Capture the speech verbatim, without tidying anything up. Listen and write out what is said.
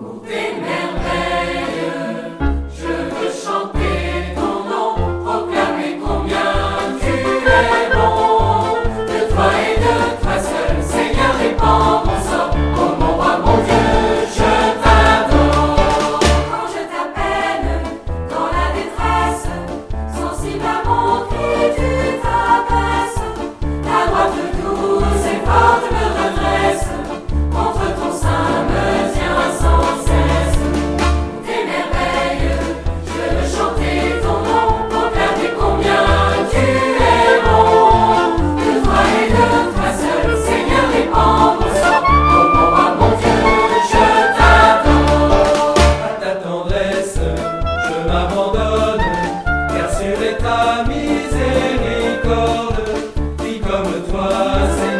T'es merveilleux, je veux chanter ton nom, proclamer combien tu es bon. De toi et de toi seul, Seigneur, répands mon sort. Oh mon roi, mon Dieu, je t'adore. Quand je t'appelle dans la détresse, sensible à mon cri, tu t'abaisses. Ta droite douce et forte me redresse, contre ton sein me tient sans cesse. T'es merveilleux, je veux chanter ton nom, proclamer combien tu es bon. De toi et de toi seul, Seigneur, répands mon sort. Oh mon roi, mon Dieu, je t'adore. À ta tendresse, je m'abandonne, car sur est ta miséricorde. Qui comme toi,